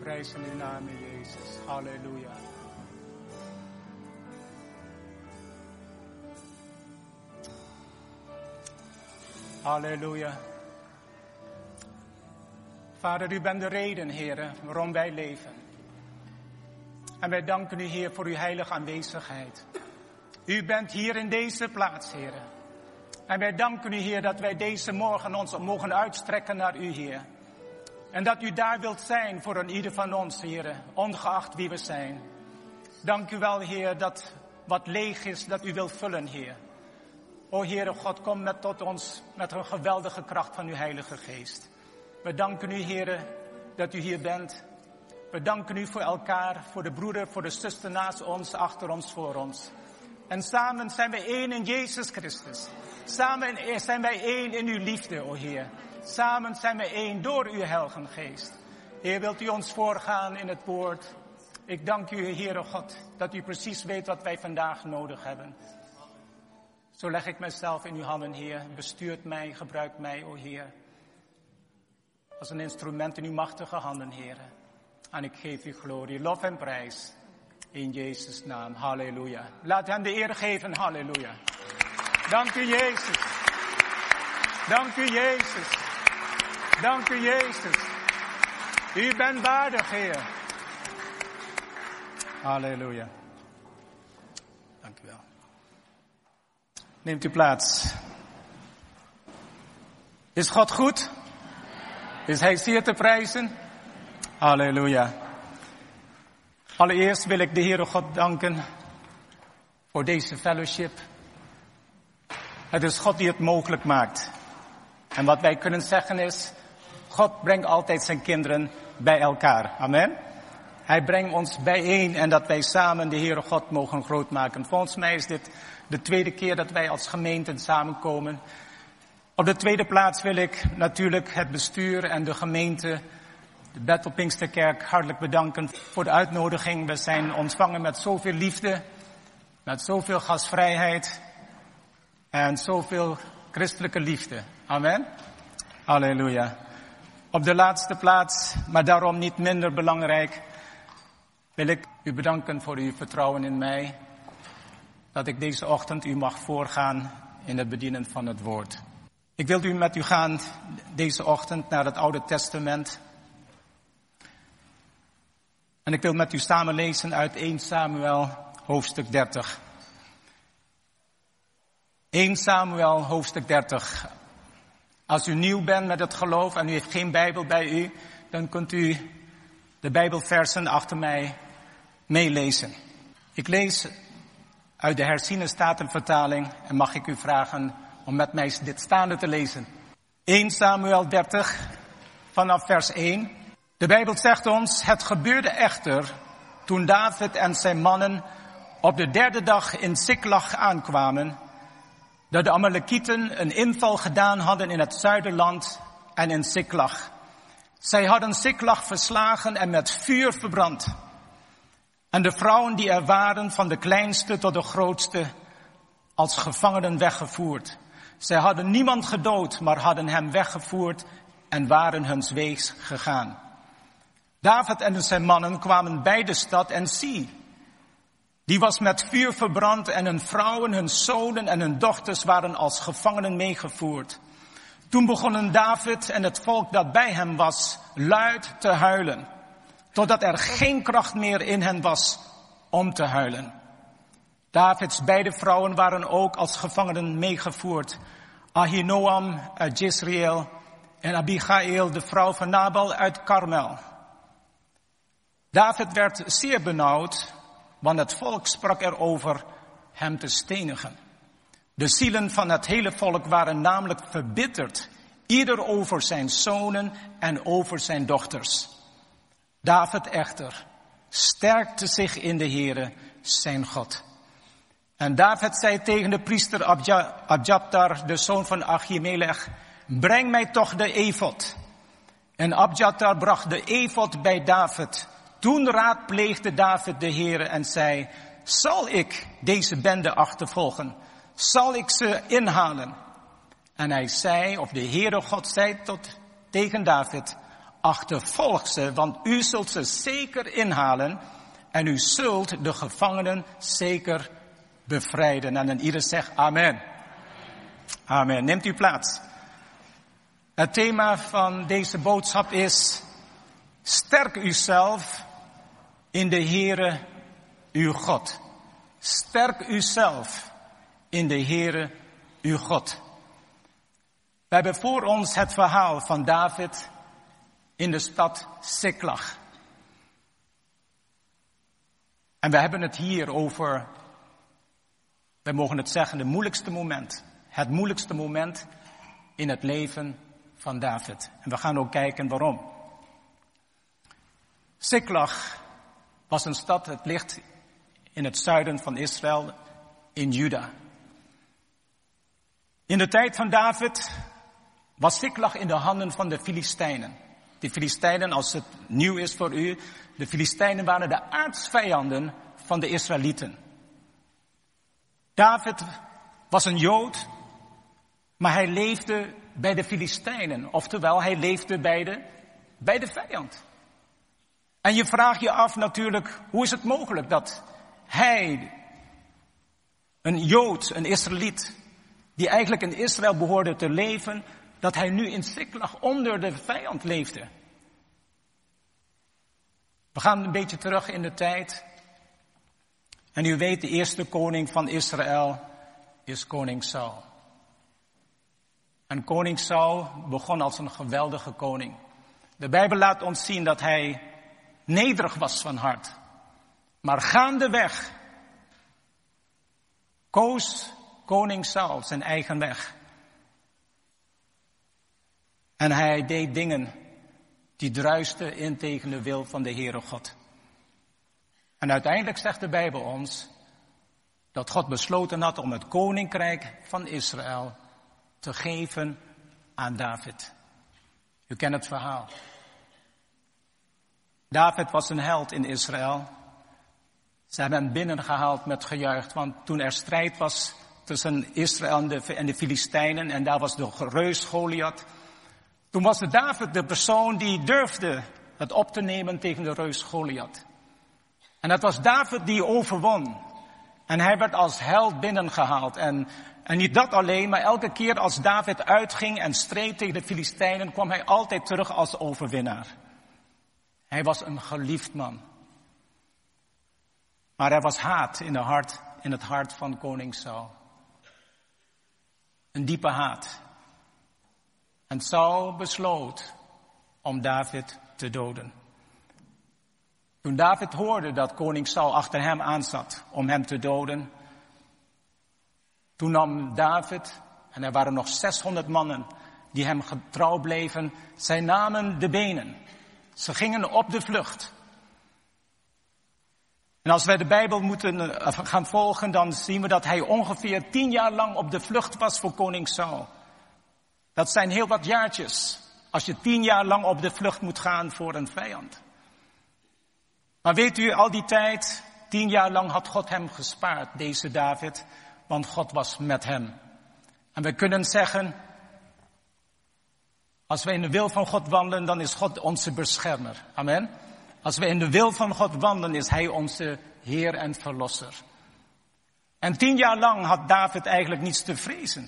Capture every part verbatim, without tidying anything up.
Prijzen uw naam, Jezus. Halleluja. Halleluja. Vader, u bent de reden, Heer, waarom wij leven. En wij danken u, Heer, voor uw heilige aanwezigheid. U bent hier in deze plaats, Heer. En wij danken u, Heer, dat wij deze morgen ons mogen uitstrekken naar u, Heer. En dat u daar wilt zijn voor een ieder van ons, Heer, ongeacht wie we zijn. Dank u wel, Heer, dat wat leeg is, dat u wilt vullen, Heer. O Heere God, kom met tot ons met een geweldige kracht van uw Heilige Geest. We danken u, Heere, dat u hier bent. We danken u voor elkaar, voor de broeder, voor de zuster naast ons, achter ons, voor ons. En samen zijn wij één in Jezus Christus. Samen zijn wij één in uw liefde, o Heer. Samen zijn wij één door uw Heilige Geest. Heer, wilt u ons voorgaan in het woord? Ik dank u, Heere God, dat u precies weet wat wij vandaag nodig hebben. Zo leg ik mijzelf in uw handen, Heer. Bestuurt mij, gebruikt mij, o Heer. Als een instrument in uw machtige handen, Heer. En ik geef u glorie, lof en prijs. In Jezus' naam, halleluja. Laat hem de eer geven, halleluja. Dank u, Jezus. Dank u, Jezus. Dank u, Jezus. U bent waardig, Heer. Halleluja. Dank u wel. Neemt u plaats. Is God goed? Is hij zeer te prijzen? Halleluja. Allereerst wil ik de Heere God danken voor deze fellowship. Het is God die het mogelijk maakt. En wat wij kunnen zeggen is, God brengt altijd zijn kinderen bij elkaar. Amen. Hij brengt ons bijeen en dat wij samen de Heere God mogen grootmaken. Volgens mij is dit de tweede keer dat wij als gemeente samenkomen. Op de tweede plaats wil ik natuurlijk het bestuur en de gemeente, de Bethel Pinksterkerk, hartelijk bedanken voor de uitnodiging. We zijn ontvangen met zoveel liefde, met zoveel gastvrijheid en zoveel christelijke liefde. Amen. Halleluja. Op de laatste plaats, maar daarom niet minder belangrijk, wil ik u bedanken voor uw vertrouwen in mij. Dat ik deze ochtend u mag voorgaan in het bedienen van het woord. Ik wil u met u gaan deze ochtend naar het Oude Testament. En ik wil met u samen lezen uit Eerste Samuel hoofdstuk dertig. Eerste Samuel hoofdstuk dertig. Als u nieuw bent met het geloof en u heeft geen Bijbel bij u, dan kunt u de Bijbelversen achter mij meelezen. Ik lees uit de herziene statenvertaling en mag ik u vragen om met mij dit staande te lezen. Eerste Samuel dertig, vanaf vers één. De Bijbel zegt ons, het gebeurde echter toen David en zijn mannen op de derde dag in Siklag aankwamen, dat de Amalekieten een inval gedaan hadden in het zuiderland en in Siklag. Zij hadden Siklag verslagen en met vuur verbrand. En de vrouwen die er waren, van de kleinste tot de grootste, als gevangenen weggevoerd. Zij hadden niemand gedood, maar hadden hem weggevoerd en waren huns weegs gegaan. David en zijn mannen kwamen bij de stad en zie, die was met vuur verbrand en hun vrouwen, hun zonen en hun dochters waren als gevangenen meegevoerd. Toen begonnen David en het volk dat bij hem was luid te huilen, totdat er geen kracht meer in hen was om te huilen. Davids beide vrouwen waren ook als gevangenen meegevoerd. Ahinoam uit Jezreel en Abigail, de vrouw van Nabal uit Karmel. David werd zeer benauwd, want het volk sprak erover hem te stenigen. De zielen van het hele volk waren namelijk verbitterd, ieder over zijn zonen en over zijn dochters. David echter sterkte zich in de Heere, zijn God. En David zei tegen de priester Abjatar, de zoon van Achimelech, breng mij toch de efod. En Abjatar bracht de efod bij David. Toen raadpleegde David de Heere en zei, zal ik deze bende achtervolgen? Zal ik ze inhalen? En hij zei, of de Heere God zei tot, tegen David, achtervolg ze, want u zult ze zeker inhalen en u zult de gevangenen zeker bevrijden. En dan ieder zegt amen. Amen. Neemt u plaats. Het thema van deze boodschap is: sterk uzelf in de Heere uw God. Sterk uzelf in de Heere uw God. We hebben voor ons het verhaal van David in de stad Siklag. En we hebben het hier over, we mogen het zeggen, de moeilijkste moment. Het moeilijkste moment in het leven van David. En we gaan ook kijken waarom. Siklag was een stad, het ligt in het zuiden van Israël, in Juda. In de tijd van David was Siklag in de handen van de Filistijnen. De Filistijnen, als het nieuw is voor u, de Filistijnen waren de aartsvijanden van de Israëlieten. David was een Jood, maar hij leefde bij de Filistijnen. Oftewel, hij leefde bij de, bij de vijand. En je vraagt je af natuurlijk, hoe is het mogelijk dat hij, een Jood, een Israëliet, die eigenlijk in Israël behoorde te leven, dat hij nu in Siklag onder de vijand leefde. We gaan een beetje terug in de tijd. En u weet, de eerste koning van Israël is koning Saul. En koning Saul begon als een geweldige koning. De Bijbel laat ons zien dat hij nederig was van hart. Maar gaandeweg koos koning Saul zijn eigen weg. En hij deed dingen die druisten in tegen de wil van de Heere God. En uiteindelijk zegt de Bijbel ons dat God besloten had om het koninkrijk van Israël te geven aan David. U kent het verhaal. David was een held in Israël. Ze hebben hem binnengehaald met gejuich, want toen er strijd was tussen Israël en de, en de Filistijnen, en daar was de reus Goliath, toen was het David de persoon die durfde het op te nemen tegen de reus Goliath. En dat was David die overwon. En hij werd als held binnengehaald. En, en niet dat alleen, maar elke keer als David uitging en streed tegen de Filistijnen, kwam hij altijd terug als overwinnaar. Hij was een geliefd man. Maar er was haat in, de hart, in het hart van koning Saul. Een diepe haat. En Saul besloot om David te doden. Toen David hoorde dat koning Saul achter hem aanzat om hem te doden, toen nam David, en er waren nog zeshonderd mannen die hem getrouw bleven, zij namen de benen. Ze gingen op de vlucht. En als wij de Bijbel moeten gaan volgen, dan zien we dat hij ongeveer tien jaar lang op de vlucht was voor koning Saul. Dat zijn heel wat jaartjes, als je tien jaar lang op de vlucht moet gaan voor een vijand. Maar weet u, al die tijd, tien jaar lang had God hem gespaard, deze David, want God was met hem. En we kunnen zeggen, als wij in de wil van God wandelen, dan is God onze beschermer. Amen. Als we in de wil van God wandelen, is hij onze Heer en Verlosser. En tien jaar lang had David eigenlijk niets te vrezen.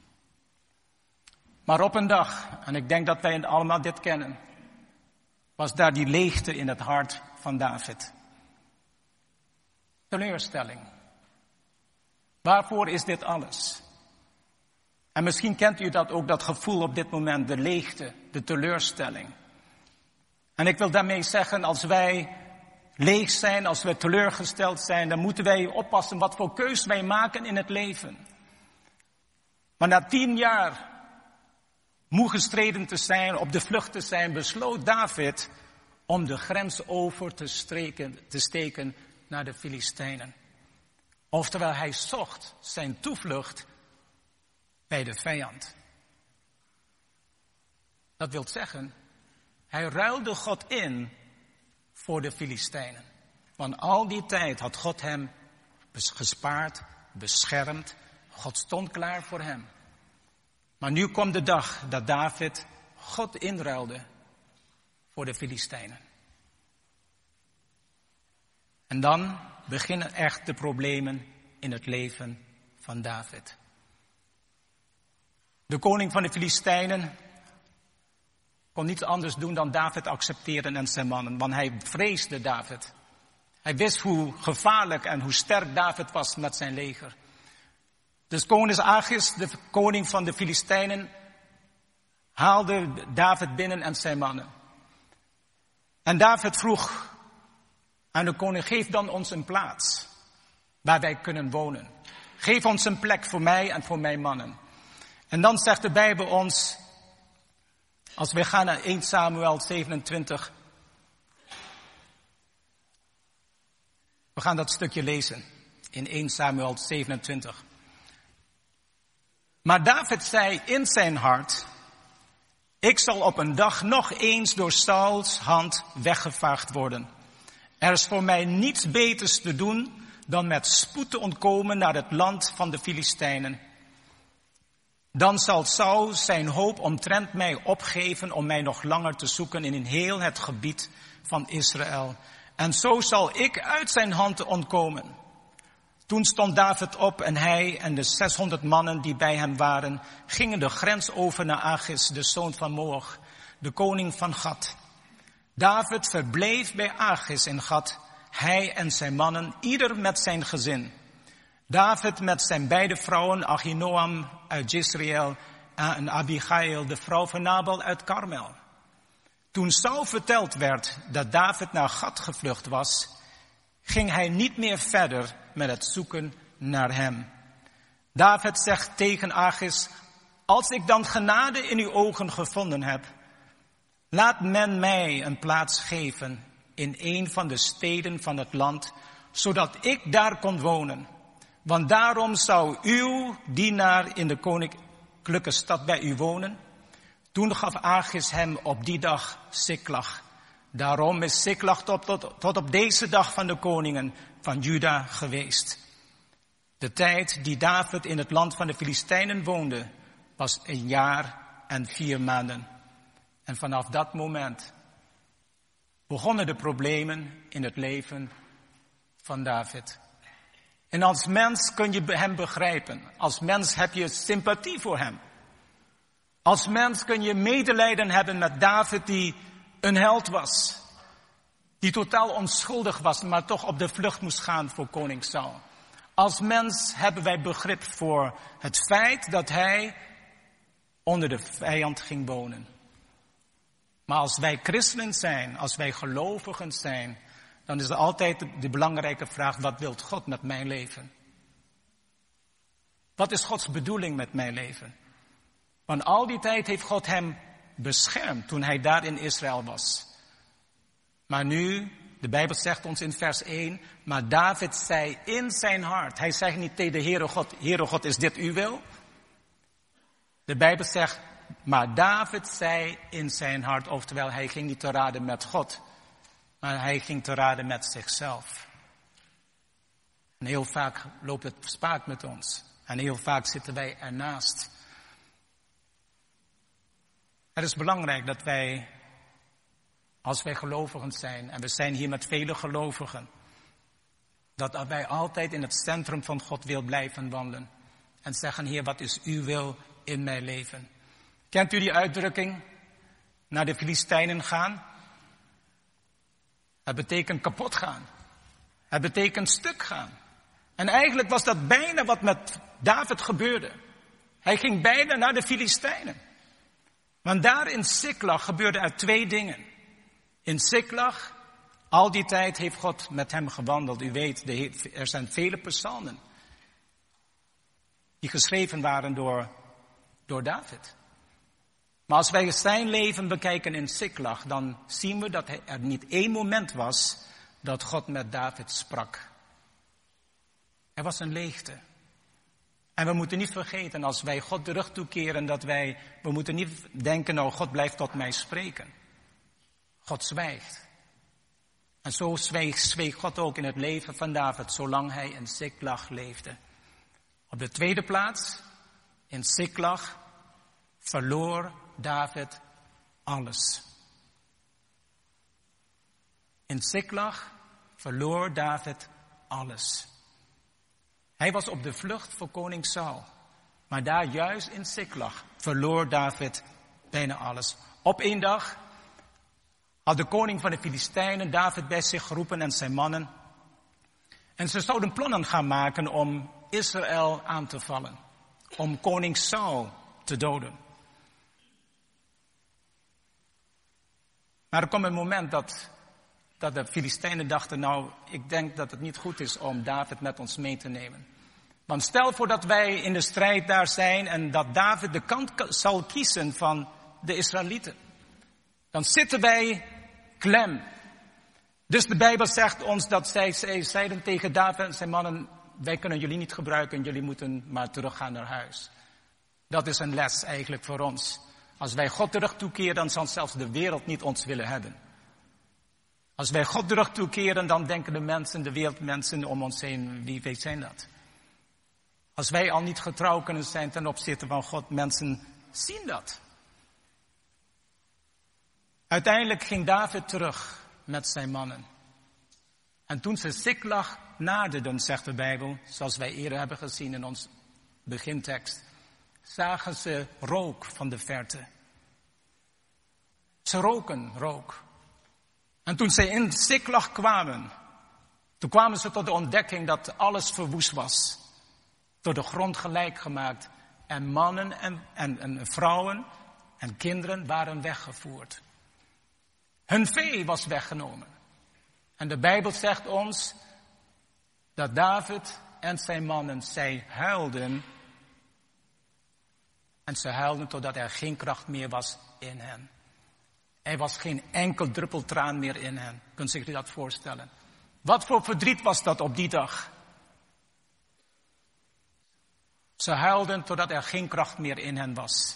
Maar op een dag, en ik denk dat wij allemaal dit kennen, was daar die leegte in het hart van David. Teleurstelling. Waarvoor is dit alles? En misschien kent u dat ook, dat gevoel op dit moment, de leegte, de teleurstelling. En ik wil daarmee zeggen, als wij leeg zijn, als wij teleurgesteld zijn, dan moeten wij oppassen wat voor keus wij maken in het leven. Maar na tien jaar moe gestreden te zijn, op de vlucht te zijn, besloot David om de grens over te, streken, te steken naar de Filistijnen. Oftewel, hij zocht zijn toevlucht bij de vijand. Dat wil zeggen, hij ruilde God in voor de Filistijnen. Want al die tijd had God hem gespaard, beschermd. God stond klaar voor hem. Maar nu komt de dag dat David God inruilde voor de Filistijnen. En dan beginnen echt de problemen in het leven van David. De koning van de Filistijnen kon niets anders doen dan David accepteren en zijn mannen, want hij vreesde David. Hij wist hoe gevaarlijk en hoe sterk David was met zijn leger. Dus koning Achis, de koning van de Filistijnen, haalde David binnen en zijn mannen. En David vroeg aan de koning, geef dan ons een plaats waar wij kunnen wonen. Geef ons een plek voor mij en voor mijn mannen. En dan zegt de Bijbel ons, als we gaan naar eerste Samuel zevenentwintig. We gaan dat stukje lezen in eerste Samuel zevenentwintig. Maar David zei in zijn hart, ik zal op een dag nog eens door Sauls hand weggevaagd worden. Er is voor mij niets beters te doen dan met spoed te ontkomen naar het land van de Filistijnen. Dan zal Saul zijn hoop omtrent mij opgeven om mij nog langer te zoeken in heel het gebied van Israël. En zo zal ik uit zijn hand ontkomen. Toen stond David op en hij en de zeshonderd mannen die bij hem waren, gingen de grens over naar Achis, de zoon van Moach, de koning van Gat. David verbleef bij Achis in Gat, hij en zijn mannen, ieder met zijn gezin. David met zijn beide vrouwen, Achinoam uit Jezreel en Abigail, de vrouw van Nabal uit Karmel. Toen Saul verteld werd dat David naar Gat gevlucht was, ging hij niet meer verder met het zoeken naar hem. David zegt tegen Achis, als ik dan genade in uw ogen gevonden heb, laat men mij een plaats geven in een van de steden van het land, zodat ik daar kon wonen. Want daarom zou uw dienaar in de koninklijke stad bij u wonen. Toen gaf Achis hem op die dag Siklag. Daarom is Siklag tot, tot, tot op deze dag van de koningen van Juda geweest. De tijd die David in het land van de Filistijnen woonde, was een jaar en vier maanden. En vanaf dat moment begonnen de problemen in het leven van David. En als mens kun je hem begrijpen. Als mens heb je sympathie voor hem. Als mens kun je medelijden hebben met David die een held was. Die totaal onschuldig was, maar toch op de vlucht moest gaan voor koning Saul. Als mens hebben wij begrip voor het feit dat hij onder de vijand ging wonen. Maar als wij christenen zijn, als wij gelovigen zijn, dan is er altijd de belangrijke vraag, wat wil God met mijn leven? Wat is Gods bedoeling met mijn leven? Want al die tijd heeft God hem beschermd toen hij daar in Israël was. Maar nu, de Bijbel zegt ons in vers één, maar David zei in zijn hart, hij zegt niet tegen de Heere God, Heere God, is dit uw wil? De Bijbel zegt, maar David zei in zijn hart, oftewel hij ging niet te raden met God, maar hij ging te raden met zichzelf. En heel vaak loopt het spaak met ons. En heel vaak zitten wij ernaast. Het is belangrijk dat wij, als wij gelovigen zijn, en we zijn hier met vele gelovigen, dat wij altijd in het centrum van God wil blijven wandelen. En zeggen, Heer, wat is uw wil in mijn leven? Kent u die uitdrukking? Naar de Filistijnen gaan? Het betekent kapot gaan. Het betekent stuk gaan. En eigenlijk was dat bijna wat met David gebeurde. Hij ging bijna naar de Filistijnen. Want daar in Siklag gebeurde er twee dingen. In Siklag, al die tijd heeft God met hem gewandeld. U weet, er zijn vele psalmen die geschreven waren door, door David. Maar als wij zijn leven bekijken in Siklag, dan zien we dat er niet één moment was dat God met David sprak. Er was een leegte. En we moeten niet vergeten, als wij God de rug toekeren, dat wij, we moeten niet denken, nou, God blijft tot mij spreken. God zwijgt. En zo zweeg, zweeg God ook in het leven van David, zolang hij in Siklag leefde. Op de tweede plaats, in Siklag, verloor David alles. In Siklag verloor David alles. Hij was op de vlucht voor koning Saul. Maar daar juist in Siklag verloor David bijna alles. Op één dag had de koning van de Filistijnen David bij zich geroepen en zijn mannen. En ze zouden plannen gaan maken om Israël aan te vallen. Om koning Saul te doden. Maar er kwam een moment dat, dat de Filistijnen dachten, nou, ik denk dat het niet goed is om David met ons mee te nemen. Want stel voor dat wij in de strijd daar zijn en dat David de kant zal kiezen van de Israëlieten. Dan zitten wij klem. Dus de Bijbel zegt ons dat zij, zij zeiden tegen David en zijn mannen, wij kunnen jullie niet gebruiken, jullie moeten maar teruggaan naar huis. Dat is een les eigenlijk voor ons. Als wij God terug toekeren, dan zal zelfs de wereld niet ons willen hebben. Als wij God terug toekeren, dan denken de mensen, de wereldmensen om ons heen, wie weet zijn dat? Als wij al niet getrouw kunnen zijn ten opzichte van God, mensen zien dat. Uiteindelijk ging David terug met zijn mannen. En toen ze Siklag naderden, zegt de Bijbel, zoals wij eerder hebben gezien in ons begintekst, zagen ze rook van de verte. Ze roken rook. En toen ze in Siklag kwamen, toen kwamen ze tot de ontdekking dat alles verwoest was. Door de grond gelijk gemaakt. En mannen en, en, en vrouwen en kinderen waren weggevoerd. Hun vee was weggenomen. En de Bijbel zegt ons dat David en zijn mannen, zij huilden. En ze huilden totdat er geen kracht meer was in hen. Er was geen enkel druppel traan meer in hen. Kunt zich dat voorstellen? Wat voor verdriet was dat op die dag? Ze huilden totdat er geen kracht meer in hen was.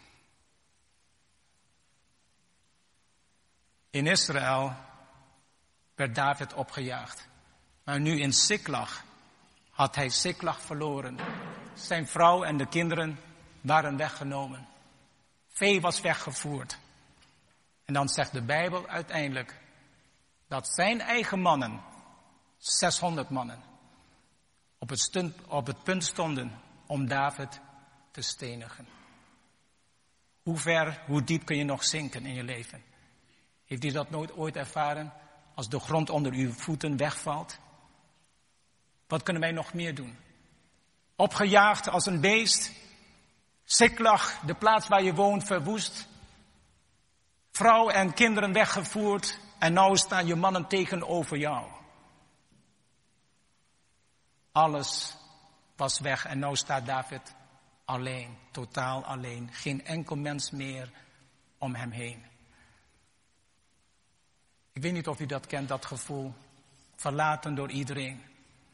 In Israël werd David opgejaagd. Maar nu in Siklag had hij Siklag verloren. Zijn vrouw en de kinderen waren weggenomen. Vee was weggevoerd. En dan zegt de Bijbel uiteindelijk dat zijn eigen mannen, zeshonderd mannen, op het, stund, op het punt stonden om David te stenigen. Hoe ver, hoe diep kun je nog zinken in je leven? Heeft u dat nooit ooit ervaren? Als de grond onder uw voeten wegvalt? Wat kunnen wij nog meer doen? Opgejaagd als een beest. Siklag, de plaats waar je woont, verwoest. Vrouw en kinderen weggevoerd. En nou staan je mannen tegenover jou. Alles was weg en nou staat David alleen. Totaal alleen. Geen enkel mens meer om hem heen. Ik weet niet of u dat kent, dat gevoel. Verlaten door iedereen.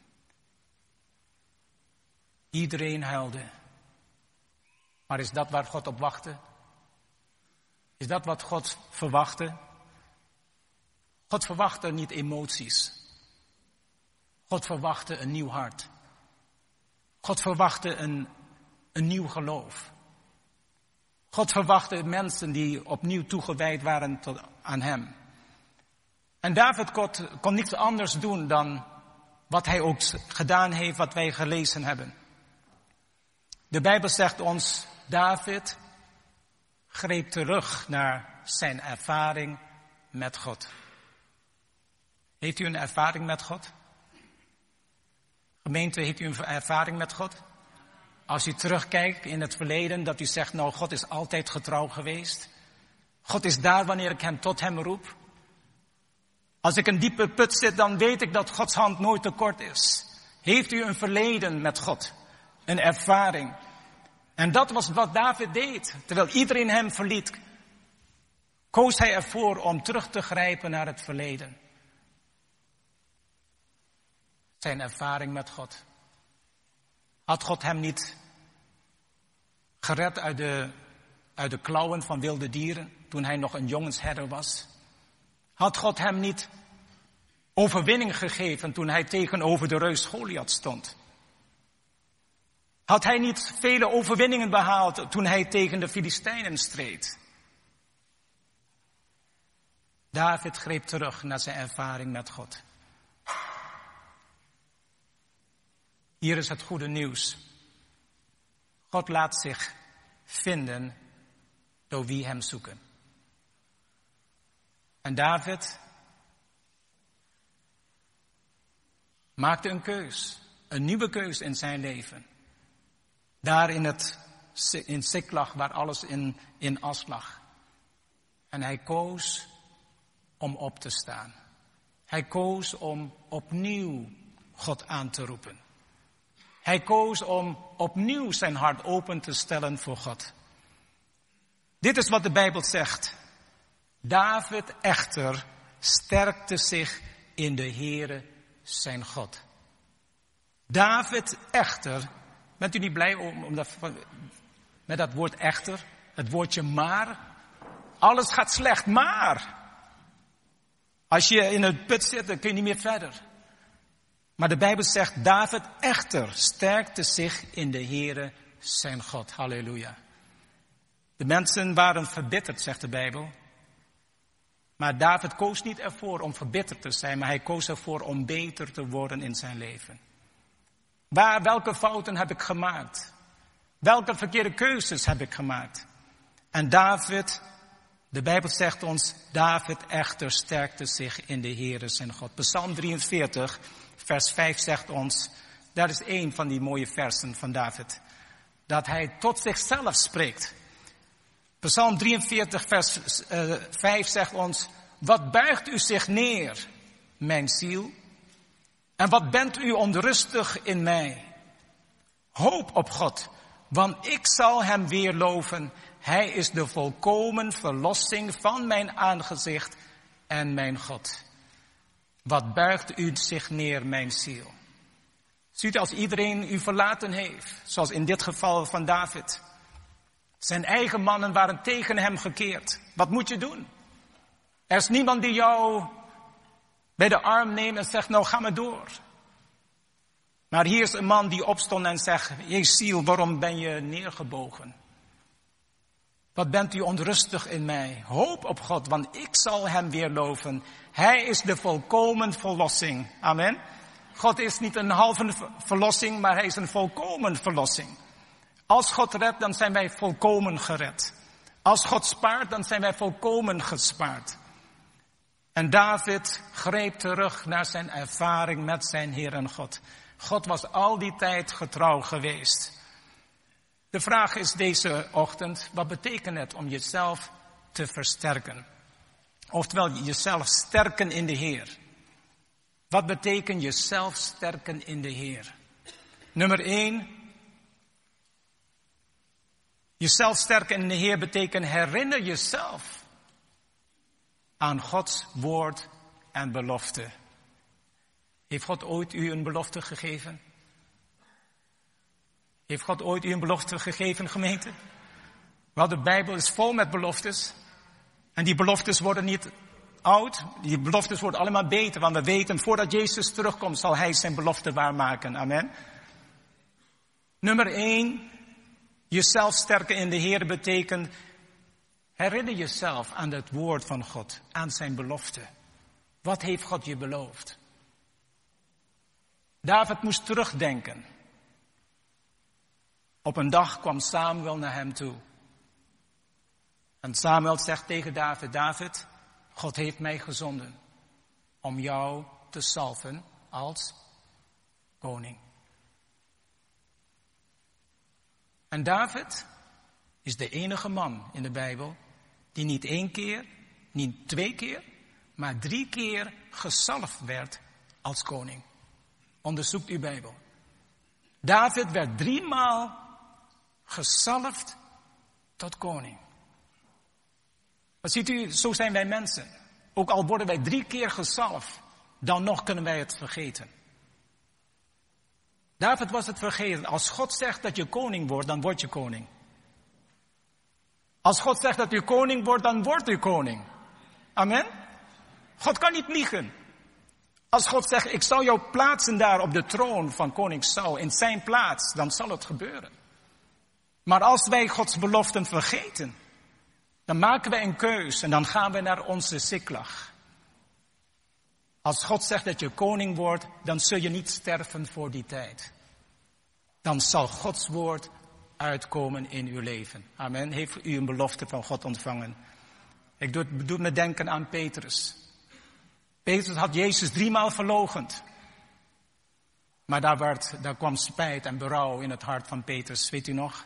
Iedereen huilde. Maar is dat waar God op wachtte? Is dat wat God verwachtte? God verwachtte niet emoties. God verwachtte een nieuw hart. God verwachtte een, een nieuw geloof. God verwachtte mensen die opnieuw toegewijd waren tot, aan hem. En David kon, kon niets anders doen dan wat hij ook gedaan heeft, wat wij gelezen hebben. De Bijbel zegt ons, David greep terug naar zijn ervaring met God. Heeft u een ervaring met God? Gemeente, heeft u een ervaring met God? Als u terugkijkt in het verleden, dat u zegt, nou, God is altijd getrouw geweest. God is daar wanneer ik hem tot hem roep. Als ik een diepe put zit, dan weet ik dat Gods hand nooit te kort is. Heeft u een verleden met God? Een ervaring? En dat was wat David deed. Terwijl iedereen hem verliet, koos hij ervoor om terug te grijpen naar het verleden. Zijn ervaring met God. Had God hem niet gered uit de, uit de klauwen van wilde dieren toen hij nog een jongensherder was? Had God hem niet overwinning gegeven toen hij tegenover de reus Goliath stond? Had hij niet vele overwinningen behaald toen hij tegen de Filistijnen streed? David greep terug naar zijn ervaring met God. Hier is het goede nieuws. God laat zich vinden door wie hem zoeken. En David maakte een keus, een nieuwe keus in zijn leven. Daar in het in Siklag, waar alles in, in as lag. En hij koos om op te staan. Hij koos om opnieuw God aan te roepen. Hij koos om opnieuw zijn hart open te stellen voor God. Dit is wat de Bijbel zegt. David echter sterkte zich in de Heere zijn God. David echter, bent u niet blij om, om dat, met dat woord echter, het woordje maar? Alles gaat slecht, maar als je in een put zit, dan kun je niet meer verder. Maar de Bijbel zegt, David echter sterkte zich in de Heere zijn God. Halleluja. De mensen waren verbitterd, zegt de Bijbel. Maar David koos niet ervoor om verbitterd te zijn, maar hij koos ervoor om beter te worden in zijn leven. Waar, welke fouten heb ik gemaakt? Welke verkeerde keuzes heb ik gemaakt? En David, de Bijbel zegt ons, David echter sterkte zich in de Heere zijn God. Psalm drieënveertig, vers vijf zegt ons, dat is een van die mooie versen van David, dat hij tot zichzelf spreekt. Psalm drieënveertig, vers uh, vijf zegt ons, wat buigt u zich neer, mijn ziel? En wat bent u onrustig in mij? Hoop op God, want ik zal hem weer loven. Hij is de volkomen verlossing van mijn aangezicht en mijn God. Wat buigt u zich neer, mijn ziel? Ziet u, als iedereen u verlaten heeft, zoals in dit geval van David. Zijn eigen mannen waren tegen hem gekeerd. Wat moet je doen? Er is niemand die jou bij de arm neemt en zegt, nou ga maar door. Maar hier is een man die opstond en zegt, je ziel, waarom ben je neergebogen? Wat bent u onrustig in mij? Hoop op God, want ik zal hem weer loven. Hij is de volkomen verlossing. Amen. God is niet een halve verlossing, maar hij is een volkomen verlossing. Als God redt, dan zijn wij volkomen gered. Als God spaart, dan zijn wij volkomen gespaard. En David greep terug naar zijn ervaring met zijn Heer en God. God was al die tijd getrouw geweest. De vraag is deze ochtend, wat betekent het om jezelf te versterken? Oftewel, jezelf sterken in de Heer. Wat betekent jezelf sterken in de Heer? Nummer één. Jezelf sterken in de Heer betekent herinner jezelf aan Gods woord en belofte. Heeft God ooit u een belofte gegeven? Heeft God ooit u een belofte gegeven, gemeente? Wel, de Bijbel is vol met beloftes. En die beloftes worden niet oud. Die beloftes worden allemaal beter. Want we weten, voordat Jezus terugkomt, zal hij zijn belofte waarmaken. Amen. Nummer één. Jezelf sterken in de Heer betekent, herinner jezelf aan het woord van God, aan zijn belofte. Wat heeft God je beloofd? David moest terugdenken. Op een dag kwam Samuel naar hem toe. En Samuel zegt tegen David, David, God heeft mij gezonden om jou te salven als koning. En David is de enige man in de Bijbel die niet één keer, niet twee keer, maar drie keer gezalfd werd als koning. Onderzoekt uw Bijbel. David werd driemaal gezalfd tot koning. Maar ziet u, zo zijn wij mensen. Ook al worden wij drie keer gezalfd, dan nog kunnen wij het vergeten. David was het vergeten. Als God zegt dat je koning wordt, dan word je koning. Als God zegt dat u koning wordt, dan wordt u koning. Amen. God kan niet liegen. Als God zegt, ik zal jou plaatsen daar op de troon van koning Saul, in zijn plaats, dan zal het gebeuren. Maar als wij Gods beloften vergeten, Dan maken we een keus en dan gaan we naar onze Siklag. Als God zegt dat je koning wordt, dan zul je niet sterven voor die tijd. Dan zal Gods woord uitkomen in uw leven. Amen. Heeft u een belofte van God ontvangen? Ik doe, doe me denken aan Petrus. Petrus had Jezus driemaal verloochend. Maar daar, werd, daar kwam spijt en berouw in het hart van Petrus, weet u nog?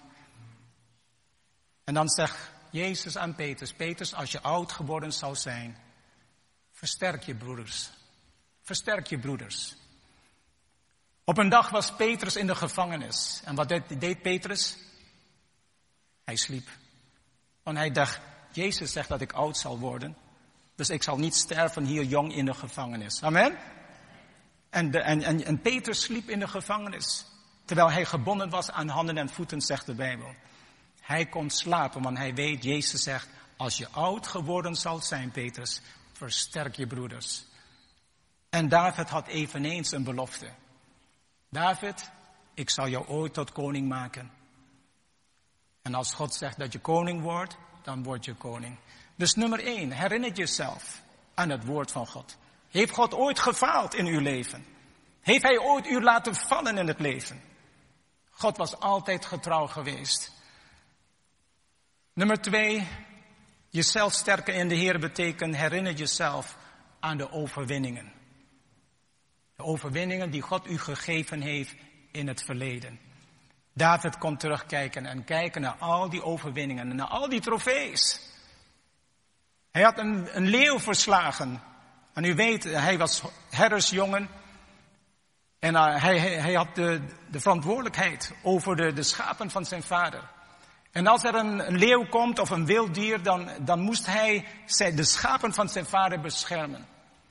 En dan zegt Jezus aan Petrus, Petrus, als je oud geworden zou zijn, versterk je broeders. Versterk je broeders. Op een dag was Petrus in de gevangenis. En wat deed, deed Petrus? Hij sliep. Want hij dacht, Jezus zegt dat ik oud zal worden. Dus ik zal niet sterven hier jong in de gevangenis. Amen? En, de, en, en, en Petrus sliep in de gevangenis. Terwijl hij gebonden was aan handen en voeten, zegt de Bijbel. Hij kon slapen, want hij weet, Jezus zegt, als je oud geworden zal zijn, Petrus, versterk je broeders. En David had eveneens een belofte. David, ik zal jou ooit tot koning maken. En als God zegt dat je koning wordt, dan word je koning. Dus nummer één, herinner jezelf aan het woord van God. Heeft God ooit gefaald in uw leven? Heeft hij ooit u laten vallen in het leven? God was altijd getrouw geweest. Nummer twee, jezelf sterken in de Heer betekent herinner jezelf aan de overwinningen. De overwinningen die God u gegeven heeft in het verleden. David kon terugkijken en kijken naar al die overwinningen en naar al die trofees. Hij had een, een leeuw verslagen. En u weet, hij was herdersjongen. En uh, hij, hij, hij had de, de verantwoordelijkheid over de, de schapen van zijn vader. En als er een, een leeuw komt of een wild dier, dan, dan moest hij de schapen van zijn vader beschermen.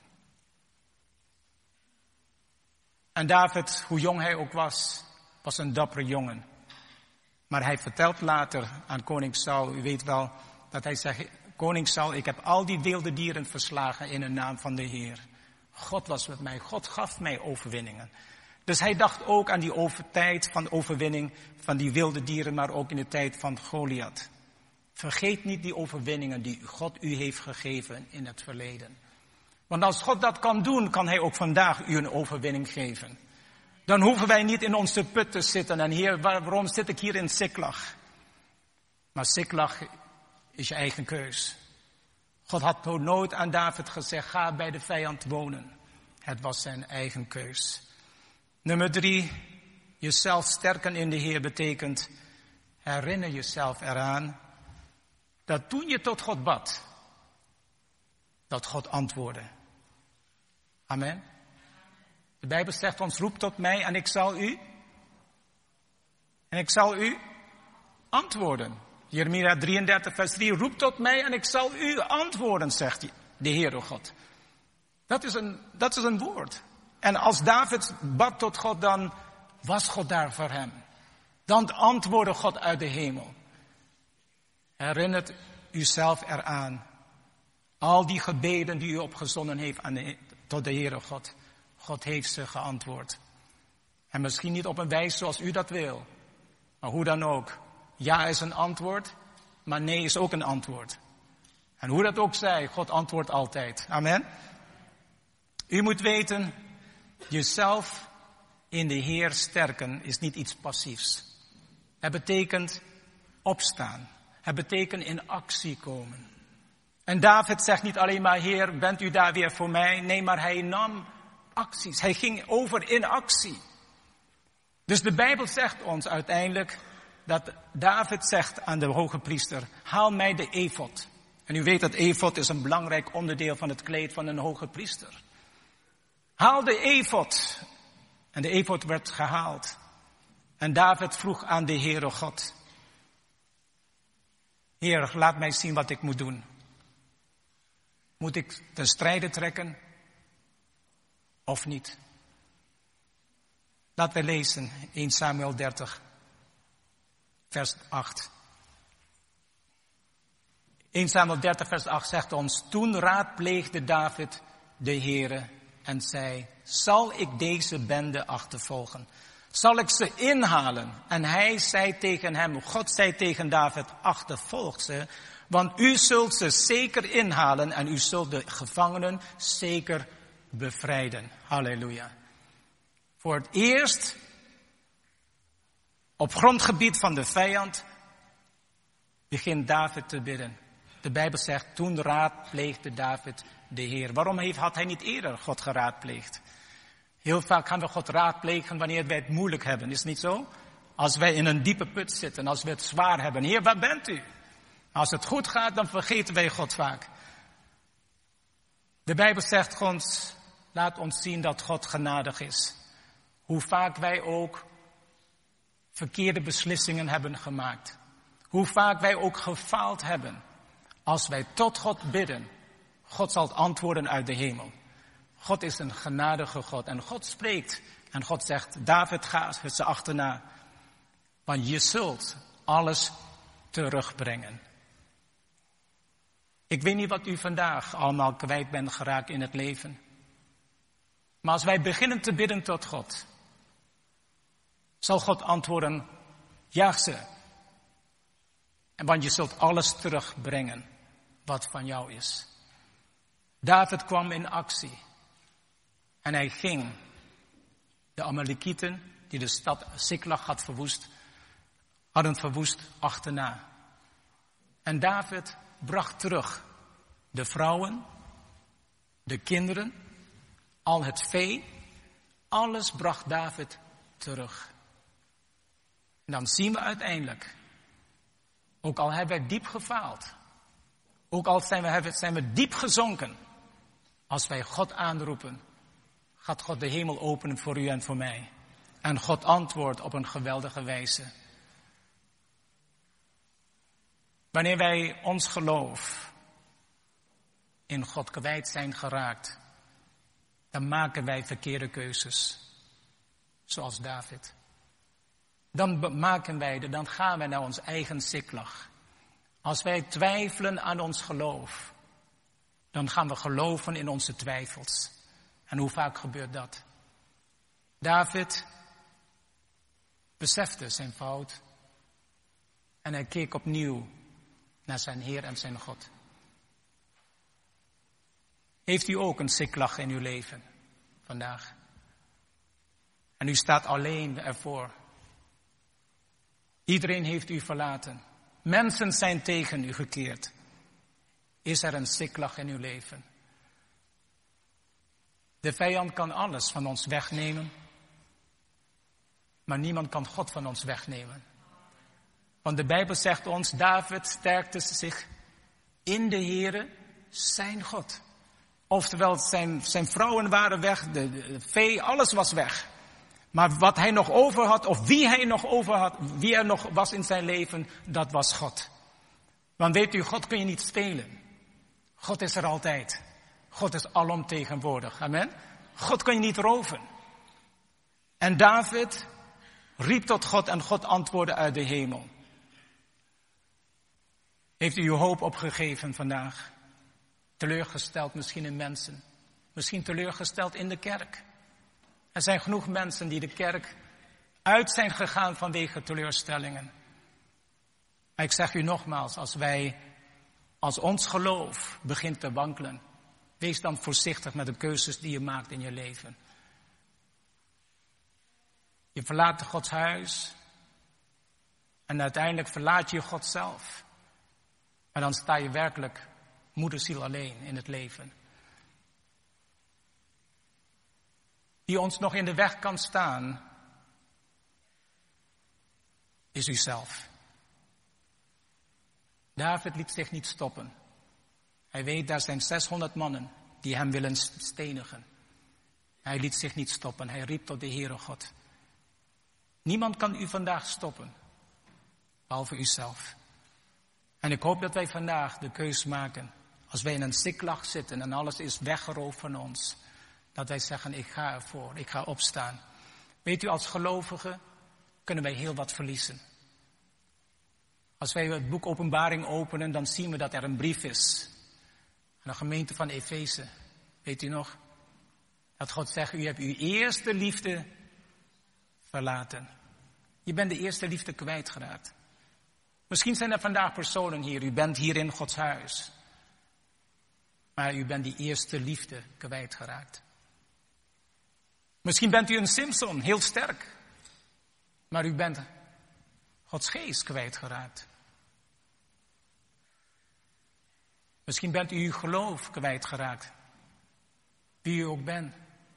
En David, hoe jong hij ook was, was een dappere jongen. Maar hij vertelt later aan koning Saul, u weet wel, dat hij zegt, koning Saul, ik heb al die wilde dieren verslagen in de naam van de Heer. God was met mij, God gaf mij overwinningen. Dus hij dacht ook aan die over tijd van overwinning van die wilde dieren, maar ook in de tijd van Goliath. Vergeet niet die overwinningen die God u heeft gegeven in het verleden. Want als God dat kan doen, kan hij ook vandaag u een overwinning geven. Dan hoeven wij niet in onze put te zitten. En Heer, waarom zit ik hier in Siklag? Maar Siklag is je eigen keus. God had nooit aan David gezegd, ga bij de vijand wonen. Het was zijn eigen keus. Nummer drie, jezelf sterken in de Heer betekent, herinner jezelf eraan, dat toen je tot God bad, dat God antwoordde. Amen. De Bijbel zegt ons, roep tot mij en ik zal u, en ik zal u antwoorden. Jeremia drieëndertig vers drie, roep tot mij en ik zal u antwoorden, zegt de Heere God. Dat is een, dat is een woord. En als David bad tot God, dan was God daar voor hem. Dan antwoordde God uit de hemel. Herinnert uzelf eraan. Al die gebeden die u opgezonden heeft aan de, tot de Heere God. God heeft ze geantwoord. En misschien niet op een wijze zoals u dat wil. Maar hoe dan ook. Ja is een antwoord, maar nee is ook een antwoord. En hoe dat ook zij, God antwoordt altijd. Amen. U moet weten, jezelf in de Heer sterken is niet iets passiefs. Het betekent opstaan. Het betekent in actie komen. En David zegt niet alleen maar, Heer, bent u daar weer voor mij? Nee, maar hij nam acties. Hij ging over in actie. Dus de Bijbel zegt ons uiteindelijk dat David zegt aan de hoge priester, haal mij de efod. En u weet dat efod is een belangrijk onderdeel van het kleed van een hoge priester. Haal de efod. En de efod werd gehaald. En David vroeg aan de Heere God, Heer, laat mij zien wat ik moet doen. Moet ik ten strijde trekken of niet? Laten we lezen eerste Samuel dertig, vers acht. eerste Samuel dertig, vers acht zegt ons, toen raadpleegde David de Heere en zei, zal ik deze bende achtervolgen? Zal ik ze inhalen? En hij zei tegen hem, God zei tegen David, achtervolg ze, Want u zult ze zeker inhalen en u zult de gevangenen zeker bevrijden. Halleluja. Voor het eerst op grondgebied van de vijand begint David te bidden. De Bijbel zegt, toen raadpleegde David de Heer. Waarom heeft, had hij niet eerder God geraadpleegd? Heel vaak gaan we God raadplegen wanneer wij het moeilijk hebben. Is het niet zo? Als wij in een diepe put zitten, als we het zwaar hebben. Heer, waar bent u? Als het goed gaat, dan vergeten wij God vaak. De Bijbel zegt ons, laat ons zien dat God genadig is. Hoe vaak wij ook verkeerde beslissingen hebben gemaakt. Hoe vaak wij ook gefaald hebben. Als wij tot God bidden, God zal antwoorden uit de hemel. God is een genadige God en God spreekt. En God zegt, David, ga ze achterna. Want je zult alles terugbrengen. Ik weet niet wat u vandaag allemaal kwijt bent geraakt in het leven. Maar als wij beginnen te bidden tot God, zal God antwoorden, jaag ze. En want je zult alles terugbrengen wat van jou is. David kwam in actie. En hij ging de Amalekieten, die de stad Siklag had verwoest, hadden verwoest achterna. En David bracht terug de vrouwen, de kinderen, al het vee, alles bracht David terug. En dan zien we uiteindelijk, ook al hebben wij diep gefaald, ook al zijn we, zijn we diep gezonken, als wij God aanroepen, gaat God de hemel openen voor u en voor mij. En God antwoordt op een geweldige wijze. Wanneer wij ons geloof in God kwijt zijn geraakt, dan maken wij verkeerde keuzes. Zoals David. Dan maken wij, dan gaan wij naar ons eigen Siklag. Als wij twijfelen aan ons geloof, dan gaan we geloven in onze twijfels. En hoe vaak gebeurt dat? David besefte zijn fout en hij keek opnieuw naar zijn Heer en zijn God. Heeft u ook een Siklag in uw leven vandaag? En u staat alleen ervoor. Iedereen heeft u verlaten. Mensen zijn tegen u gekeerd. Is er een Siklag in uw leven? De vijand kan alles van ons wegnemen. Maar niemand kan God van ons wegnemen. Want de Bijbel zegt ons, David sterkte zich in de Heere, zijn God. Oftewel, zijn, zijn vrouwen waren weg, de, de vee, alles was weg. Maar wat hij nog over had, of wie hij nog over had, wie er nog was in zijn leven, dat was God. Want weet u, God kun je niet spelen. God is er altijd. God is alomtegenwoordig. Amen. God kan je niet roven. En David riep tot God en God antwoordde uit de hemel. Heeft u uw hoop opgegeven vandaag? Teleurgesteld misschien in mensen. Misschien teleurgesteld in de kerk. Er zijn genoeg mensen die de kerk uit zijn gegaan vanwege teleurstellingen. Maar ik zeg u nogmaals, als wij, als ons geloof begint te wankelen, wees dan voorzichtig met de keuzes die je maakt in je leven. Je verlaat Gods huis en uiteindelijk verlaat je God zelf. Maar dan sta je werkelijk moederziel alleen in het leven. Die ons nog in de weg kan staan, is u zelf. David liet zich niet stoppen. Hij weet, daar zijn zeshonderd mannen die hem willen stenigen. Hij liet zich niet stoppen. Hij riep tot de Heere God. Niemand kan u vandaag stoppen, behalve uzelf. En ik hoop dat wij vandaag de keus maken, als wij in een Siklag zitten en alles is weggeroofd van ons, dat wij zeggen, ik ga ervoor, ik ga opstaan. Weet u, als gelovigen kunnen wij heel wat verliezen. Als wij het boek Openbaring openen, dan zien we dat er een brief is aan de gemeente van Efeze. Weet u nog? Dat God zegt, u hebt uw eerste liefde verlaten. Je bent de eerste liefde kwijtgeraakt. Misschien zijn er vandaag personen hier, u bent hier in Gods huis. Maar u bent die eerste liefde kwijtgeraakt. Misschien bent u een Simpson, heel sterk. Maar u bent Gods geest kwijtgeraakt. Misschien bent u uw geloof kwijtgeraakt. Wie u ook bent.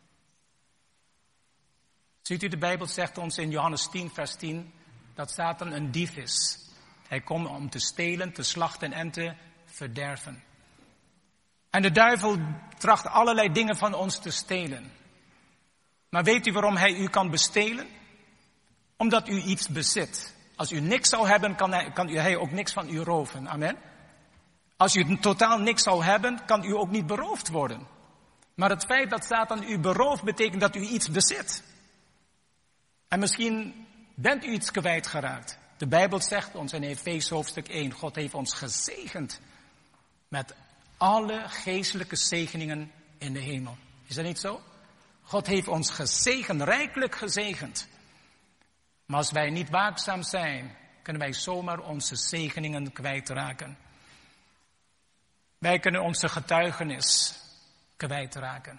Ziet u, de Bijbel zegt ons in Johannes tien, vers tien, dat Satan een dief is. Hij komt om te stelen, te slachten en te verderven. En de duivel tracht allerlei dingen van ons te stelen. Maar weet u waarom hij u kan bestelen? Omdat u iets bezit. Als u niks zou hebben, kan hij, kan hij ook niks van u roven. Amen. Als u totaal niks zou hebben, kan u ook niet beroofd worden. Maar het feit dat Satan u berooft, betekent dat u iets bezit. En misschien bent u iets kwijtgeraakt. De Bijbel zegt ons in Efeze hoofdstuk één, God heeft ons gezegend met alle geestelijke zegeningen in de hemel. Is dat niet zo? God heeft ons gezegend, rijkelijk gezegend. Maar als wij niet waakzaam zijn, kunnen wij zomaar onze zegeningen kwijtraken. Wij kunnen onze getuigenis kwijtraken.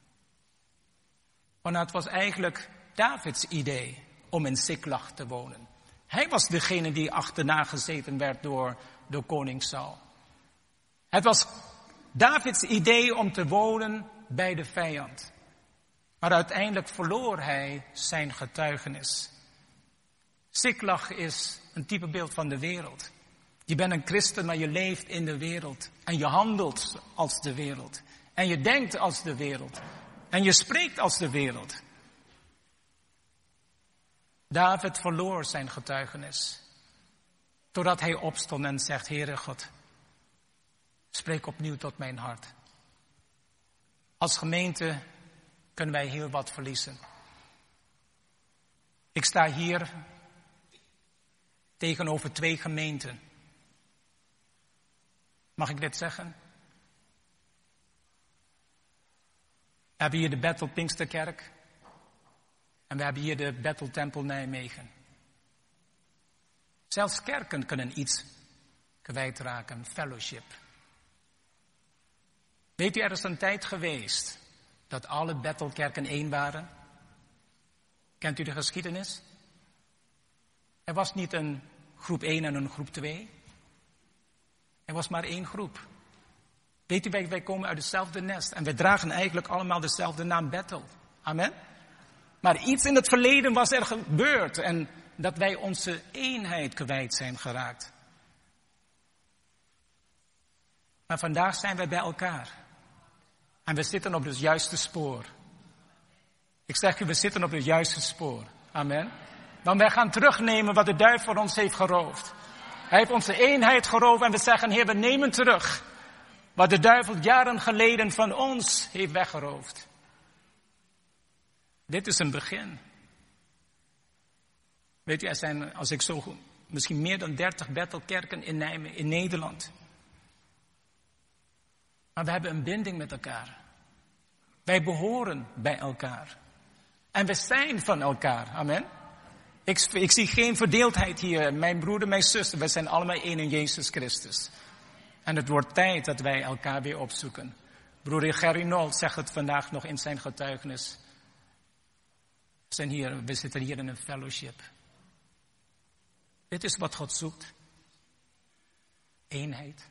Want het was eigenlijk Davids idee om in Siklag te wonen. Hij was degene die achterna gezeten werd door, door koning Saul. Het was Davids idee om te wonen bij de vijand. Maar uiteindelijk verloor hij zijn getuigenis. Siklag is een typebeeld van de wereld. Je bent een christen, maar je leeft in de wereld. En je handelt als de wereld. En je denkt als de wereld. En je spreekt als de wereld. David verloor zijn getuigenis. Totdat hij opstond en zegt, Heere God, spreek opnieuw tot mijn hart. Als gemeente kunnen wij heel wat verliezen. Ik sta hier tegenover twee gemeenten. Mag ik dit zeggen? We hebben hier de Bethel Pinksterkerk. En we hebben hier de Bethel Tempel Nijmegen. Zelfs kerken kunnen iets kwijtraken, fellowship. Weet u, er is een tijd geweest dat alle Bethelkerken één waren. Kent u de geschiedenis? Er was niet een groep één en een groep twee. Er was maar één groep. Weet u, wij, wij komen uit hetzelfde nest. En wij dragen eigenlijk allemaal dezelfde naam Bethel. Amen. Maar iets in het verleden was er gebeurd. En dat wij onze eenheid kwijt zijn geraakt. Maar vandaag zijn wij bij elkaar. En we zitten op het juiste spoor. Ik zeg u, we zitten op het juiste spoor. Amen. Want wij gaan terugnemen wat de duivel voor ons heeft geroofd. Hij heeft onze eenheid geroofd en we zeggen, Heer, we nemen terug wat de duivel jaren geleden van ons heeft weggeroofd. Dit is een begin. Weet u, er zijn, als ik zo, misschien meer dan dertig Bethelkerken in Nijmegen, in Nederland. Maar we hebben een binding met elkaar. Wij behoren bij elkaar. En we zijn van elkaar. Amen. Ik, ik zie geen verdeeldheid hier. Mijn broeder, mijn zuster, wij zijn allemaal één in Jezus Christus. En het wordt tijd dat wij elkaar weer opzoeken. Broeder Gerry Nolt zegt het vandaag nog in zijn getuigenis. We, zijn hier, we zitten hier in een fellowship. Dit is wat God zoekt. Eenheid.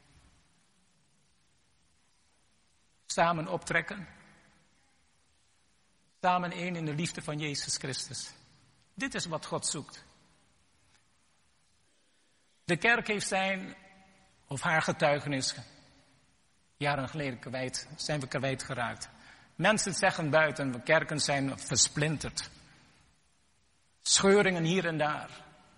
Samen optrekken. Samen één in de liefde van Jezus Christus. Dit is wat God zoekt. De kerk heeft zijn of haar getuigenis jaren geleden kwijt, zijn we kwijt geraakt. Mensen zeggen buiten, kerken zijn versplinterd. Scheuringen hier en daar.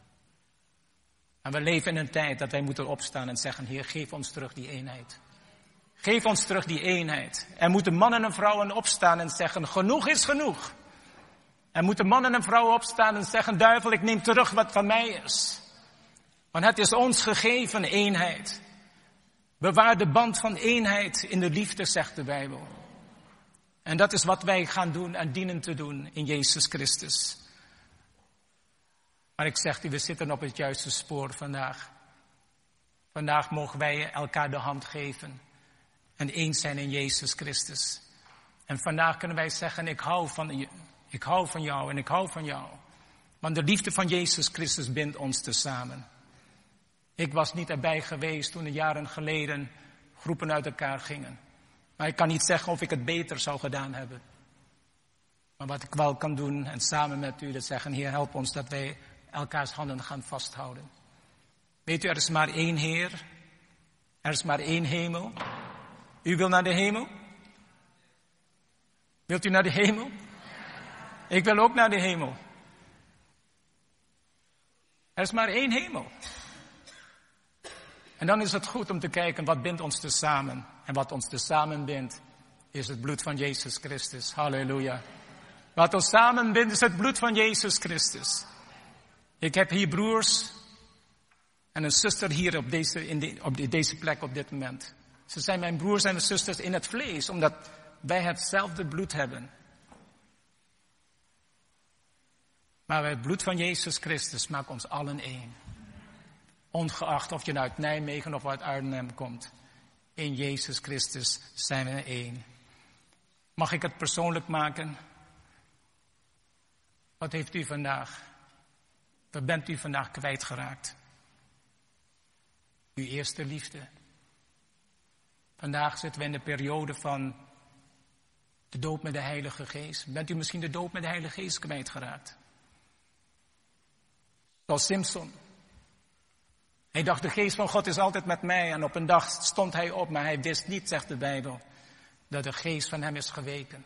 En we leven in een tijd dat wij moeten opstaan en zeggen, Heer, geef ons terug die eenheid. Geef ons terug die eenheid. Er moeten mannen en vrouwen opstaan en zeggen, genoeg is genoeg. Er moeten mannen en vrouwen opstaan en zeggen, duivel, ik neem terug wat van mij is. Want het is ons gegeven eenheid. Bewaar de band van eenheid in de liefde, zegt de Bijbel. En dat is wat wij gaan doen en dienen te doen in Jezus Christus. Maar ik zeg u, we zitten op het juiste spoor vandaag. Vandaag mogen wij elkaar de hand geven en eens zijn in Jezus Christus. En vandaag kunnen wij zeggen, ik hou van je, ik hou van jou en ik hou van jou. Want de liefde van Jezus Christus bindt ons tezamen. Ik was niet erbij geweest toen een jaren geleden groepen uit elkaar gingen. Maar ik kan niet zeggen of ik het beter zou gedaan hebben. Maar wat ik wel kan doen en samen met u dat zeggen, Heer, help ons dat wij elkaars handen gaan vasthouden. Weet u, er is maar één Heer. Er is maar één hemel. U wil naar de hemel? Wilt u naar de hemel? Ik wil ook naar de hemel. Er is maar één hemel. En dan is het goed om te kijken wat bindt ons tezamen. En wat ons tezamen bindt is het bloed van Jezus Christus. Halleluja. Wat ons samen bindt is het bloed van Jezus Christus. Ik heb hier broers en een zuster hier op deze, in de, op deze plek op dit moment. Ze zijn mijn broers en mijn zusters in het vlees, omdat wij hetzelfde bloed hebben. Maar het bloed van Jezus Christus maakt ons allen één. Ongeacht of je nou uit Nijmegen of uit Arnhem komt. In Jezus Christus zijn we één. Mag ik het persoonlijk maken? Wat heeft u vandaag? Wat bent u vandaag kwijtgeraakt? Uw eerste liefde. Vandaag zitten we in de periode van de doop met de Heilige Geest. Bent u misschien de doop met de Heilige Geest kwijtgeraakt? Zoals Simson. Hij dacht, de geest van God is altijd met mij. En op een dag stond hij op, maar hij wist niet, zegt de Bijbel, dat de geest van hem is geweken.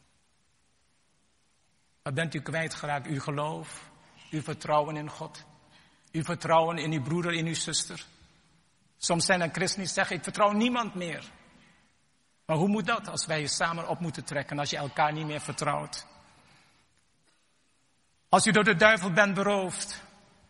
Wat bent u kwijtgeraakt? Uw geloof, uw vertrouwen in God, uw vertrouwen in uw broeder, in uw zuster. Soms zijn er christenen die zeggen, ik vertrouw niemand meer. Maar hoe moet dat als wij je samen op moeten trekken, als je elkaar niet meer vertrouwt? Als u door de duivel bent beroofd,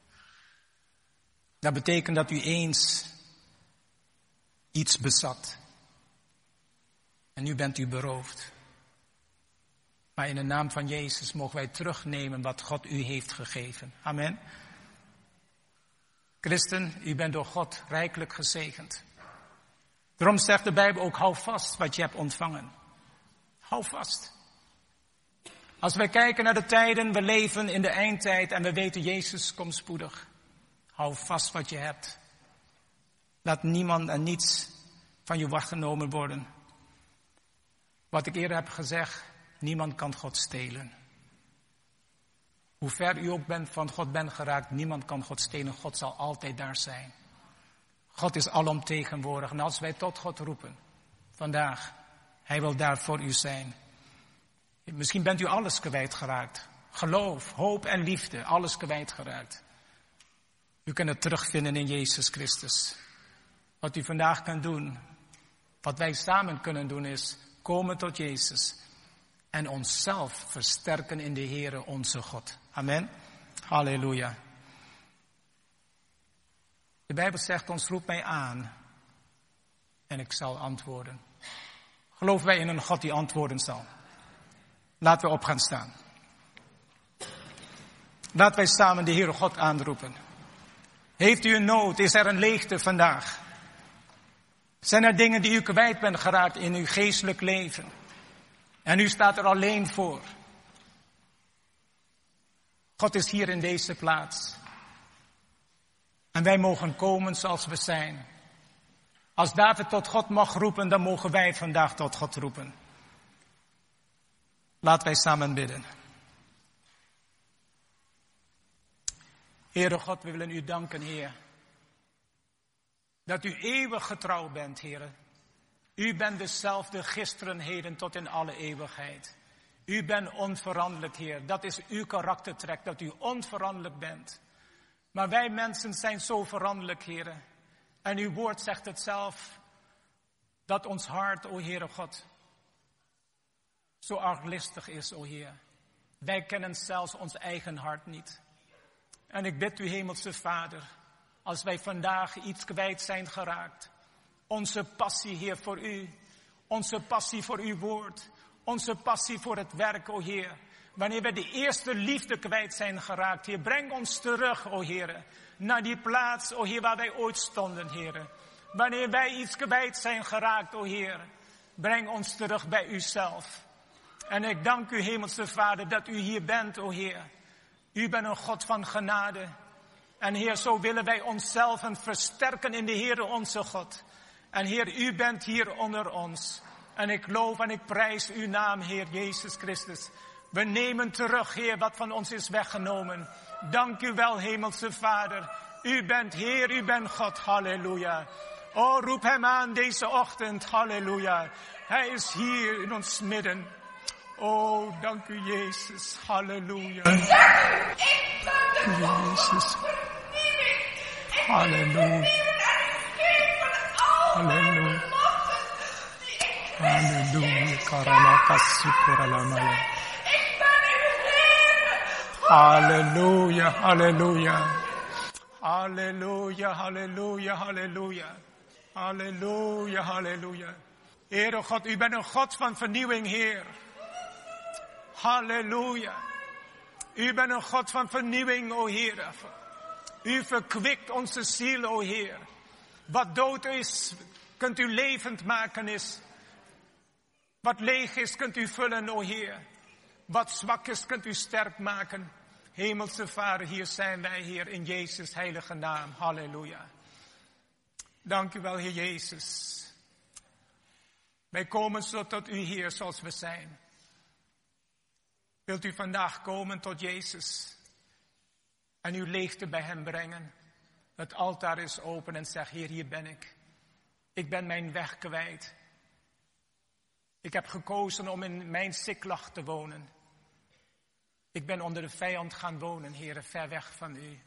dat betekent dat u eens iets bezat. En nu bent u beroofd. Maar in de naam van Jezus mogen wij terugnemen wat God u heeft gegeven. Amen. Christen, u bent door God rijkelijk gezegend. Daarom zegt de Bijbel ook, hou vast wat je hebt ontvangen. Hou vast. Als wij kijken naar de tijden, we leven in de eindtijd en we weten Jezus komt spoedig. Hou vast wat je hebt. Laat niemand en niets van je weggenomen worden. Wat ik eerder heb gezegd, niemand kan God stelen. Hoe ver u ook bent van God bent geraakt, niemand kan God stelen. God zal altijd daar zijn. God is alomtegenwoordig. En als wij tot God roepen, vandaag, Hij wil daar voor u zijn. Misschien bent u alles kwijtgeraakt. Geloof, hoop en liefde, alles kwijtgeraakt. U kunt het terugvinden in Jezus Christus. Wat u vandaag kan doen, wat wij samen kunnen doen is komen tot Jezus. En onszelf versterken in de Heere onze God. Amen. Halleluja. De Bijbel zegt ons, roep mij aan en ik zal antwoorden. Geloven wij in een God die antwoorden zal? Laten we op gaan staan. Laten wij samen de Heere God aanroepen. Heeft u een nood? Is er een leegte vandaag? Zijn er dingen die u kwijt bent geraakt in uw geestelijk leven? En u staat er alleen voor. God is hier in deze plaats. En wij mogen komen zoals we zijn. Als David tot God mag roepen, dan mogen wij vandaag tot God roepen. Laten wij samen bidden. Heere God, we willen u danken, Heer. Dat u eeuwig getrouw bent, Heer. U bent dezelfde gisteren, heden tot in alle eeuwigheid. U bent onveranderlijk, Heer. Dat is uw karaktertrek, dat u onveranderlijk bent. Maar wij mensen zijn zo veranderlijk, Heer. En uw woord zegt het zelf, dat ons hart, o Heere God, zo arglistig is, o Heer. Wij kennen zelfs ons eigen hart niet. En ik bid u, Hemelse Vader, als wij vandaag iets kwijt zijn geraakt, onze passie, Heer, voor u, onze passie voor uw woord, Onze passie voor het werk, o Heer. Wanneer we de eerste liefde kwijt zijn geraakt, Heer. Breng ons terug, o Heer. Naar die plaats, o Heer, waar wij ooit stonden, Heer. Wanneer wij iets kwijt zijn geraakt, o Heer. Breng ons terug bij uzelf. En ik dank u, Hemelse Vader, dat u hier bent, o Heer. U bent een God van genade. En Heer, zo willen wij onszelf versterken in de Heer onze God. En Heer, u bent hier onder ons. En ik loof en ik prijs uw naam, Heer Jezus Christus. We nemen terug, Heer, wat van ons is weggenomen. Dank u wel, Hemelse Vader. U bent Heer, u bent God. Halleluja. Oh, roep hem aan deze ochtend. Halleluja. Hij is hier in ons midden. Oh, dank u, Jezus. Halleluja. Jezus. Halleluja. Halleluja. Halleluja. Karamakasikuralamaya. Halleluja, halleluja. Halleluja, halleluja, halleluja. Halleluja, halleluja. Heere God, u bent een God van vernieuwing, Heer. Halleluja. U bent een God van vernieuwing, o Heer. U verkwikt onze ziel, o Heer. Wat dood is, kunt u levend maken is. Wat leeg is, kunt u vullen, o Heer. Wat zwak is, kunt u sterk maken. Hemelse Vader, hier zijn wij, Heer, in Jezus' heilige naam. Halleluja. Dank u wel, Heer Jezus. Wij komen zo tot u, Heer, zoals we zijn. Wilt u vandaag komen tot Jezus en uw leegte bij hem brengen? Het altaar is open en zeg, Heer, hier ben ik. Ik ben mijn weg kwijt. Ik heb gekozen om in mijn Siklag te wonen. Ik ben onder de vijand gaan wonen, Heer, ver weg van u.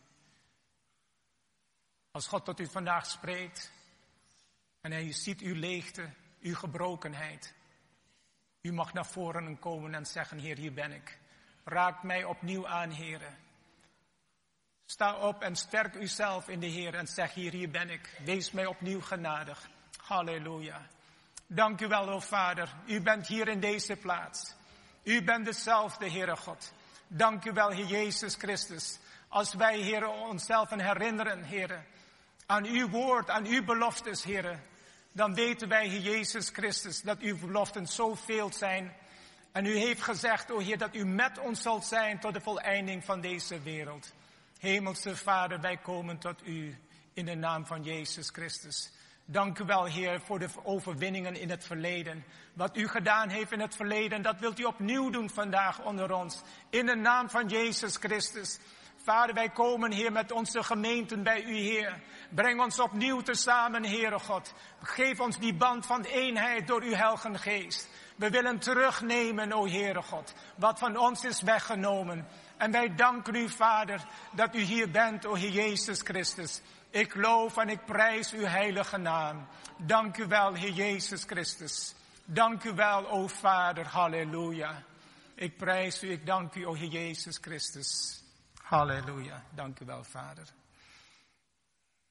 Als God tot u vandaag spreekt en hij ziet uw leegte, uw gebrokenheid. U mag naar voren komen en zeggen, Heer, hier ben ik. Raak mij opnieuw aan, Heer. Sta op en sterk uzelf in de Heer en zeg, Heer, hier ben ik. Wees mij opnieuw genadig. Halleluja. Dank u wel, o Vader. U bent hier in deze plaats. U bent dezelfde, Heere God. Dank u wel, Heer Jezus Christus. Als wij, Heere, onszelf herinneren, Heere, aan uw woord, aan uw beloftes, Heere, dan weten wij, Heer Jezus Christus, dat uw beloften zoveel zijn. En u heeft gezegd, o Heer, dat u met ons zult zijn tot de voleinding van deze wereld. Hemelse Vader, wij komen tot u in de naam van Jezus Christus. Dank u wel, Heer, voor de overwinningen in het verleden. Wat u gedaan heeft in het verleden, dat wilt u opnieuw doen vandaag onder ons. In de naam van Jezus Christus. Vader, wij komen, Heer, met onze gemeenten bij u, Heer. Breng ons opnieuw tezamen, Heere God. Geef ons die band van eenheid door uw Heilige Geest. We willen terugnemen, o Heere God, wat van ons is weggenomen. En wij danken u, Vader, dat u hier bent, o Heer Jezus Christus. Ik loof en ik prijs uw heilige naam. Dank u wel, Heer Jezus Christus. Dank u wel, o Vader. Halleluja. Ik prijs u, ik dank u, o Heer Jezus Christus. Halleluja. Dank u wel, Vader.